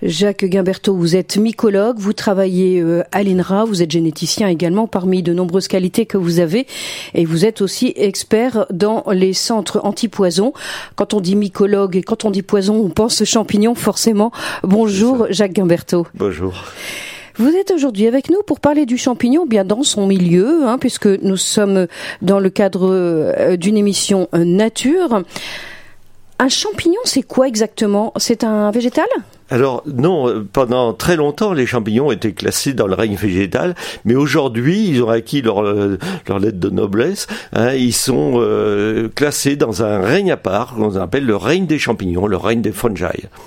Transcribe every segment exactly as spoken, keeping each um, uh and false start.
Jacques Guimberteau, vous êtes mycologue, vous travaillez euh, à l'I N R A, vous êtes généticien également parmi de nombreuses qualités que vous avez et vous êtes aussi expert dans les centres anti-poison. Quand on dit mycologue et quand on dit poison, on pense champignons forcément. Bonjour Jacques Guimberteau. Bonjour. Vous êtes aujourd'hui avec nous pour parler du champignon bien dans son milieu, hein, puisque nous sommes dans le cadre euh, d'une émission euh, nature. Un champignon, c'est quoi exactement ? C'est un végétal ? Alors non, pendant très longtemps, les champignons étaient classés dans le règne végétal, mais aujourd'hui, ils ont acquis leur, leur lettre de noblesse. Hein, ils sont euh, classés dans un règne à part, qu'on appelle le règne des champignons, le règne des fungi.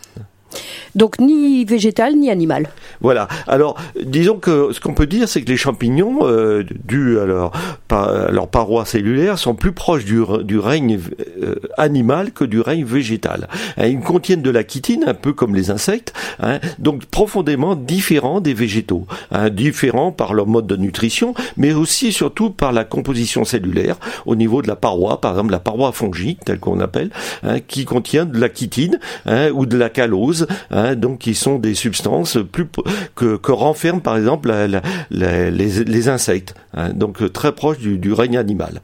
Donc ni végétal ni animal. Voilà. Alors, disons que ce qu'on peut dire, c'est que les champignons, euh, dus à leur, à leur paroi cellulaire, sont plus proches du, du règne euh, animal que du règne végétal. Hein, ils contiennent de la chitine, un peu comme les insectes, hein, donc profondément différents des végétaux. Hein, différents par leur mode de nutrition, mais aussi surtout par la composition cellulaire au niveau de la paroi, par exemple la paroi fongique, telle qu'on appelle, hein, qui contient de la chitine hein, ou de la callose, hein, donc qui sont des substances plus que, que renferment par exemple la, la, la, les, les insectes, hein, donc très proches du, du règne animal.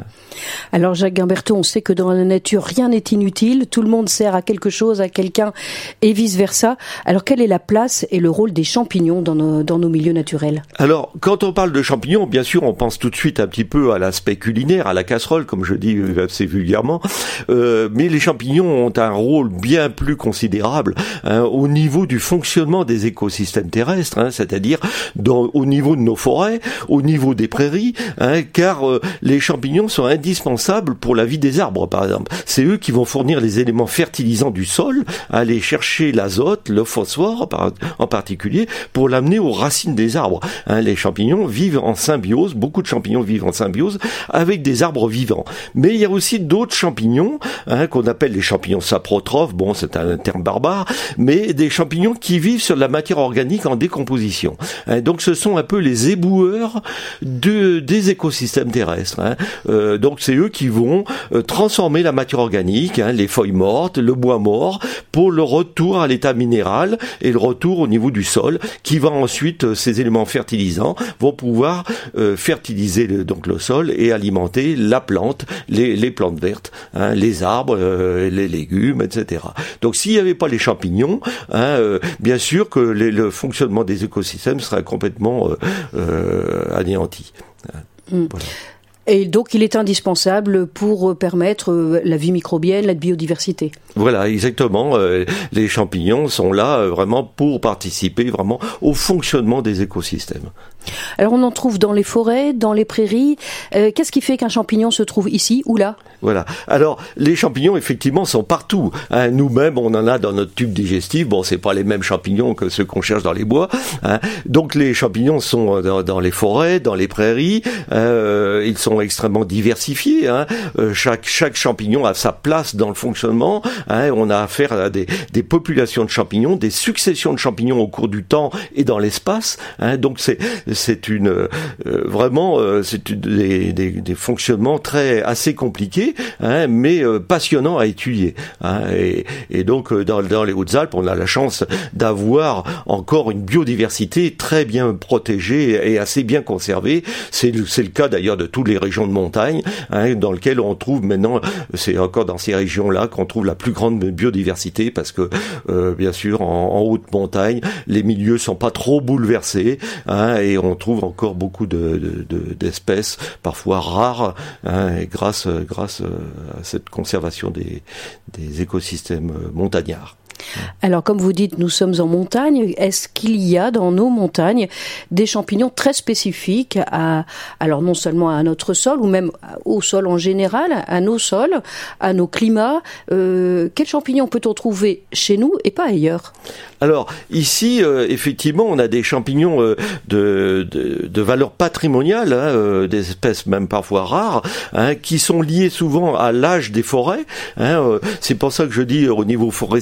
Alors Jacques Guimberteau, on sait que dans la nature, rien n'est inutile, tout le monde sert à quelque chose, à quelqu'un et vice-versa. Alors quelle est la place et le rôle des champignons dans nos, dans nos milieux naturels ? Alors quand on parle de champignons, bien sûr on pense tout de suite un petit peu à l'aspect culinaire, à la casserole comme je dis assez vulgairement, euh, mais les champignons ont un rôle bien plus considérable hein, au niveau du fonctionnement des écosystèmes terrestres, hein, c'est-à-dire dans, au niveau de nos forêts, au niveau des prairies, hein, car euh, les champignons sont indispensables pour la vie des arbres, par exemple. C'est eux qui vont fournir les éléments fertilisants du sol, aller chercher l'azote, le phosphore en particulier, pour l'amener aux racines des arbres. Hein, les champignons vivent en symbiose, beaucoup de champignons vivent en symbiose avec des arbres vivants. Mais il y a aussi d'autres champignons, hein, qu'on appelle les champignons saprotrophes, bon c'est un terme barbare, mais des champignons qui vivent sur de la matière organique en décomposition. Hein, donc ce sont un peu les éboueurs de, des écosystèmes terrestres. Hein. Euh, donc c'est eux qui vont euh, transformer la matière organique, hein, les feuilles mortes, le bois mort, pour le retour à l'état minéral et le retour au niveau du sol, qui va ensuite, euh, ces éléments fertilisants, vont pouvoir euh, fertiliser le, donc le sol et alimenter la plante, les, les plantes vertes, hein, les arbres, euh, les légumes, et cetera. Donc s'il n'y avait pas les champignons, hein, euh, bien sûr que les, le fonctionnement des écosystèmes serait complètement euh, euh, anéanti. Mmh. Voilà. Et donc, il est indispensable pour permettre la vie microbienne, la biodiversité. Voilà, exactement. Euh, les champignons sont là euh, vraiment pour participer vraiment au fonctionnement des écosystèmes. Alors, on en trouve dans les forêts, dans les prairies. Euh, qu'est-ce qui fait qu'un champignon se trouve ici ou là ? Voilà. Alors, les champignons, effectivement, sont partout. Hein, nous-mêmes, on en a dans notre tube digestif. Bon, c'est pas les mêmes champignons que ceux qu'on cherche dans les bois. Hein. Donc, les champignons sont dans, dans les forêts, dans les prairies. Euh, ils sont extrêmement diversifiés. Hein. Euh, chaque, chaque champignon a sa place dans le fonctionnement. Hein. On a affaire à des, des populations de champignons, des successions de champignons au cours du temps et dans l'espace. Hein. Donc, c'est c'est une euh, vraiment euh, c'est une, des, des, des fonctionnements très assez compliqués, hein, mais euh, passionnants à étudier. Hein, et, et donc euh, dans, dans les Hautes-Alpes, on a la chance d'avoir encore une biodiversité très bien protégée et assez bien conservée. C'est c'est le cas d'ailleurs de toutes les régions de montagne, hein, dans lesquelles on trouve maintenant, c'est encore dans ces régions-là qu'on trouve la plus grande biodiversité parce que euh, bien sûr en, en haute montagne, les milieux sont pas trop bouleversés, hein, et on trouve encore beaucoup de, de, de, d'espèces, parfois rares, hein, et grâce, grâce à cette conservation des, des écosystèmes montagnards. Alors, comme vous dites, nous sommes en montagne. Est-ce qu'il y a dans nos montagnes des champignons très spécifiques à, alors non seulement à notre sol, ou même au sol en général, à nos sols, à nos climats? euh, Quels champignons peut-on trouver chez nous et pas ailleurs? Alors, ici, euh, effectivement, on a des champignons euh, de, de, de valeur patrimoniale, hein, euh, des espèces même parfois rares, hein, qui sont liées souvent à l'âge des forêts. Hein, euh, c'est pour ça que je dis, au niveau forestier, il faut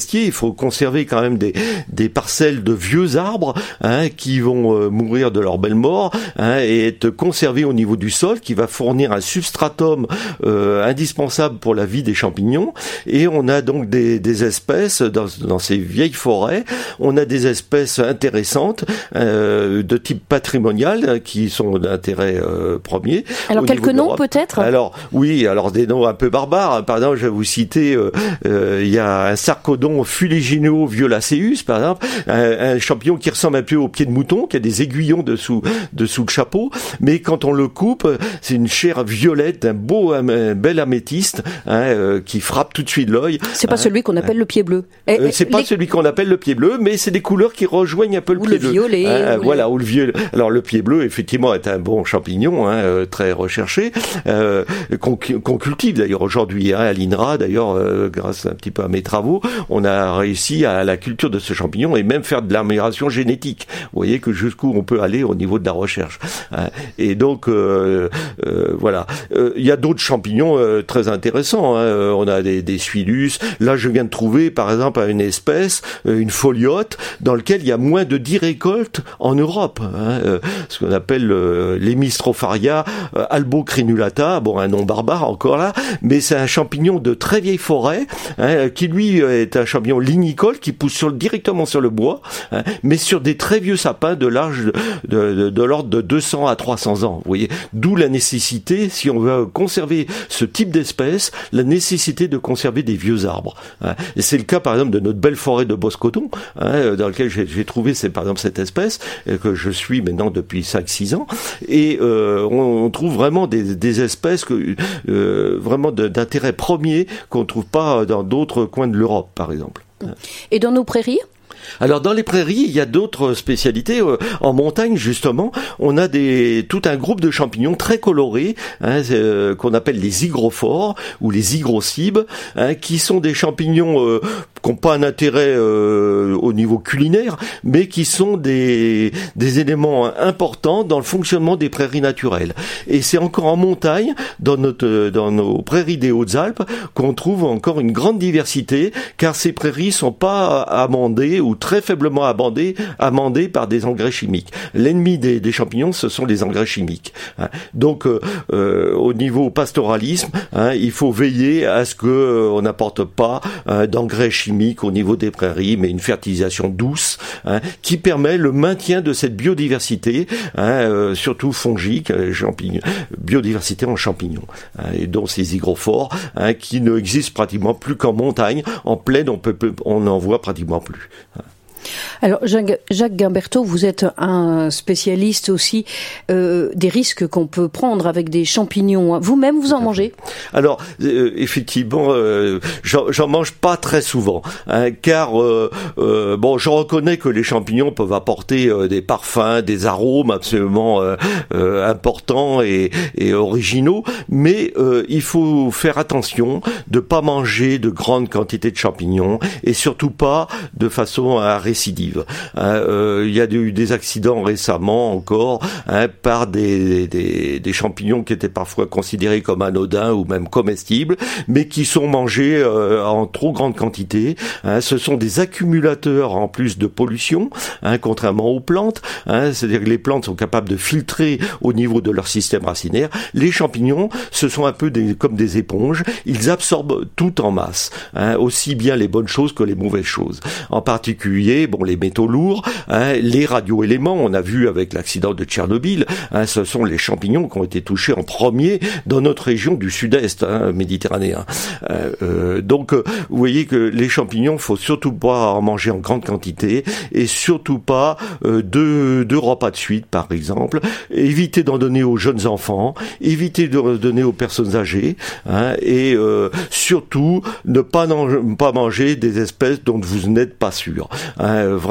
faut conserver quand même des, des parcelles de vieux arbres hein, qui vont euh, mourir de leur belle mort hein, et être conservés au niveau du sol, qui va fournir un substratum euh, indispensable pour la vie des champignons. Et on a donc des, des espèces dans, dans ces vieilles forêts, on a des espèces intéressantes euh, de type patrimonial qui sont d'intérêt euh, premier. Alors quelques noms peut-être ? Alors oui, alors des noms un peu barbares. Par exemple, je vais vous citer, euh, euh, il y a un sarcodon fuligineo violaceus, par exemple, un, un champignon qui ressemble un peu au pied de mouton, qui a des aiguillons dessous, dessous le chapeau, mais quand on le coupe, c'est une chair violette, un beau, un bel améthyste hein, euh, qui frappe tout de suite l'œil. C'est pas hein, celui qu'on appelle hein. le pied bleu. Et, euh, c'est les... pas celui qu'on appelle le pied bleu, mais c'est des couleurs qui rejoignent un peu le ou pied le bleu. Violet, hein, ou voilà, les... ou le violet. Alors le pied bleu, effectivement, est un bon champignon, hein, euh, très recherché, euh, qu'on, qu'on cultive d'ailleurs aujourd'hui hein, à l'I N R A. D'ailleurs, euh, grâce un petit peu à mes travaux, on a réussi à la culture de ce champignon et même faire de l'amélioration génétique. Vous voyez que jusqu'où on peut aller au niveau de la recherche. Hein. Et donc, euh, euh, voilà. Euh, il y a d'autres champignons euh, très intéressants. Hein. On a des, des suillus. Là, je viens de trouver, par exemple, une espèce, une foliote, dans lequel il y a moins de dix récoltes en Europe. Hein. Euh, ce qu'on appelle euh, l'Hemistropharia euh, albocrinulata. Bon, un nom barbare encore là, mais c'est un champignon de très vieille forêt, hein, qui lui est un champignon lignicole qui pousse sur, directement sur le bois, hein, mais sur des très vieux sapins de l'âge de, de, de, de l'ordre de deux cents à trois cents ans. Vous voyez, d'où la nécessité, si on veut conserver ce type d'espèce, la nécessité de conserver des vieux arbres. Hein. Et c'est le cas, par exemple, de notre belle forêt de Boscoton, hein, dans laquelle j'ai, j'ai trouvé, c'est par exemple cette espèce que je suis maintenant depuis cinq six ans, et euh, on, on trouve vraiment des, des espèces que, euh, vraiment de, d'intérêt premier qu'on ne trouve pas dans d'autres coins de l'Europe, par exemple. Et dans nos prairies ? Alors dans les prairies, il y a d'autres spécialités. En montagne, justement, on a des tout un groupe de champignons très colorés, hein, euh, qu'on appelle les hygrophores ou les hygrocibes, hein, qui sont des champignons euh, qui n'ont pas un intérêt euh, au niveau culinaire, mais qui sont des des éléments importants dans le fonctionnement des prairies naturelles. Et c'est encore en montagne, dans notre dans nos prairies des Hautes-Alpes, qu'on trouve encore une grande diversité, car ces prairies sont pas amendées ou très faiblement amendées, amendées par des engrais chimiques. L'ennemi des, des champignons, ce sont les engrais chimiques. Hein. Donc, euh, euh, au niveau pastoralisme, hein, il faut veiller à ce que euh, on n'apporte pas hein, d'engrais chimiques au niveau des prairies, mais une fertilisation douce hein, qui permet le maintien de cette biodiversité, hein, euh, surtout fongique, euh, champignons, biodiversité en champignons, hein, et dont ces hygrophores, hein, qui ne existent pratiquement plus qu'en montagne. En plaine, on peut, on n'en voit pratiquement plus. Alors Jacques, Jacques Guimberteau, vous êtes un spécialiste aussi euh, des risques qu'on peut prendre avec des champignons. Vous-même, vous en mangez ? Alors euh, effectivement, euh, j'en, j'en mange pas très souvent, hein, car euh, euh, bon, je reconnais que les champignons peuvent apporter euh, des parfums, des arômes absolument euh, euh, importants et, et originaux, mais euh, il faut faire attention de pas manger de grandes quantités de champignons et surtout pas de façon à récidive. Hein, euh, il y a eu des accidents récemment encore hein, par des, des, des champignons qui étaient parfois considérés comme anodins ou même comestibles, mais qui sont mangés euh, en trop grande quantité. Hein, ce sont des accumulateurs en plus de pollution, hein, contrairement aux plantes. Hein, c'est-à-dire que les plantes sont capables de filtrer au niveau de leur système racinaire. Les champignons, ce sont un peu des, comme des éponges. Ils absorbent tout en masse, hein, aussi bien les bonnes choses que les mauvaises choses. En particulier, bon, les métaux lourds, hein, les radioéléments, on a vu avec l'accident de Tchernobyl, hein, ce sont les champignons qui ont été touchés en premier dans notre région du sud-est hein, méditerranéen. Euh, euh, donc, euh, vous voyez que les champignons, faut surtout pas en manger en grande quantité et surtout pas euh, deux, deux repas de suite, par exemple. Évitez d'en donner aux jeunes enfants, évitez de donner aux personnes âgées, hein, et euh, surtout ne pas, pas manger des espèces dont vous n'êtes pas sûr. Hein, vraiment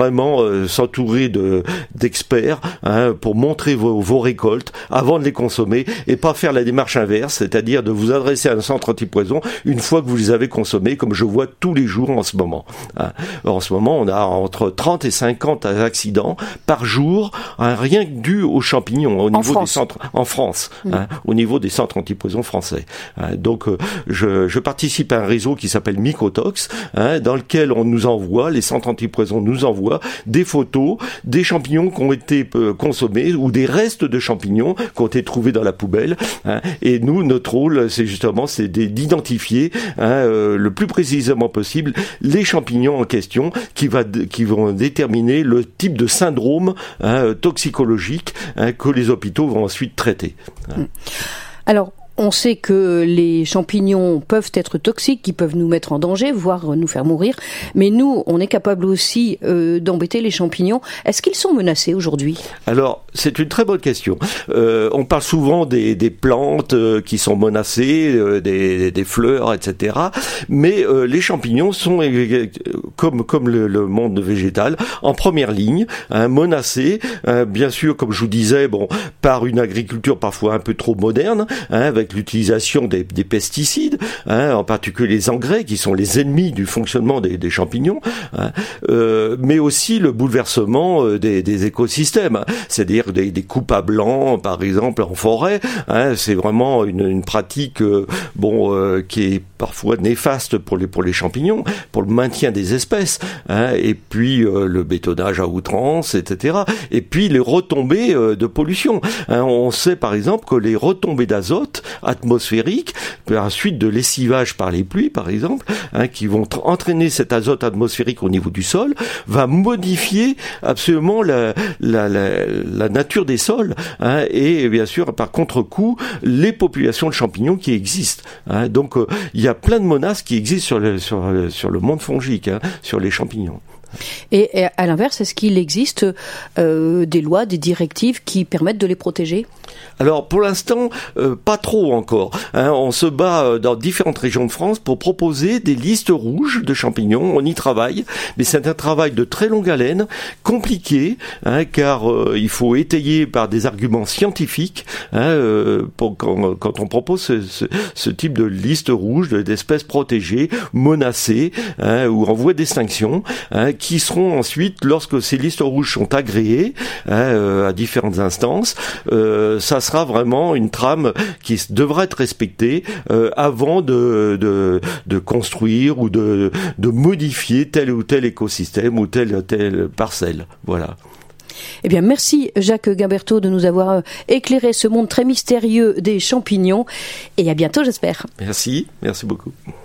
vraiment euh, s'entourer de d'experts hein, pour montrer vos, vos récoltes avant de les consommer et pas faire la démarche inverse, c'est-à-dire de vous adresser à un centre antipoison une fois que vous les avez consommés, comme je vois tous les jours en ce moment. Hein. En ce moment, on a entre trente et cinquante accidents par jour, hein, rien que dû aux champignons au niveau France. des centres en France, mmh. hein, au niveau des centres antipoison français. Hein. Donc, euh, je, je participe à un réseau qui s'appelle Mycotox, hein, dans lequel on nous envoie, les centres antipoison nous envoient des photos des champignons qui ont été euh, consommés ou des restes de champignons qui ont été trouvés dans la poubelle. Hein, et nous, notre rôle, c'est justement c'est d'identifier hein, euh, le plus précisément possible les champignons en question qui, va, qui vont déterminer le type de syndrome hein, toxicologique hein, que les hôpitaux vont ensuite traiter. Hein. Alors, on sait que les champignons peuvent être toxiques, qui peuvent nous mettre en danger, voire nous faire mourir. Mais nous, on est capable aussi euh, d'embêter les champignons. Est-ce qu'ils sont menacés aujourd'hui ? Alors, c'est une très bonne question. Euh, on parle souvent des, des plantes euh, qui sont menacées, euh, des, des fleurs, et cetera. Mais euh, les champignons sont, euh, comme, comme le, le monde végétal, en première ligne, hein, menacés. Hein, bien sûr, comme je vous disais, bon, par une agriculture parfois un peu trop moderne, hein, avec l'utilisation des, des pesticides, hein, en particulier les engrais, qui sont les ennemis du fonctionnement des, des champignons, hein, euh, mais aussi le bouleversement euh, des, des écosystèmes, hein, c'est-à-dire des, des coupes à blanc, par exemple, en forêt. Hein, c'est vraiment une, une pratique euh, bon, euh, qui est parfois néfaste pour les, pour les champignons, pour le maintien des espèces, hein, et puis euh, le bétonnage à outrance, et cetera. Et puis les retombées euh, de pollution. Hein, on sait par exemple que les retombées d'azote atmosphériques, à la suite de lessivage par les pluies, par exemple, hein, qui vont t- entraîner cet azote atmosphérique au niveau du sol, va modifier absolument la, la, la, la nature des sols, hein, et bien sûr, par contre-coup, les populations de champignons qui existent. Hein. Donc, euh, il y a plein de menaces qui existent sur le, sur, sur le monde fongique, hein, sur les champignons. Et, et à l'inverse, est-ce qu'il existe euh, des lois, des directives qui permettent de les protéger ? Alors pour l'instant, euh, pas trop encore. Hein, on se bat dans différentes régions de France pour proposer des listes rouges de champignons. On y travaille, mais c'est un travail de très longue haleine, compliqué, hein, car euh, il faut étayer par des arguments scientifiques hein, euh, pour, quand, quand on propose ce, ce, ce type de liste rouge d'espèces protégées, menacées hein, ou en voie d'extinction, hein, qui seront ensuite, lorsque ces listes rouges sont agréées hein, euh, à différentes instances, euh, ça sera vraiment une trame qui devra être respectée euh, avant de, de, de construire ou de, de modifier tel ou tel écosystème ou telle ou telle parcelle. Voilà. Eh bien, merci Jacques Guimberteau de nous avoir éclairé ce monde très mystérieux des champignons. Et à bientôt, j'espère. Merci, merci beaucoup.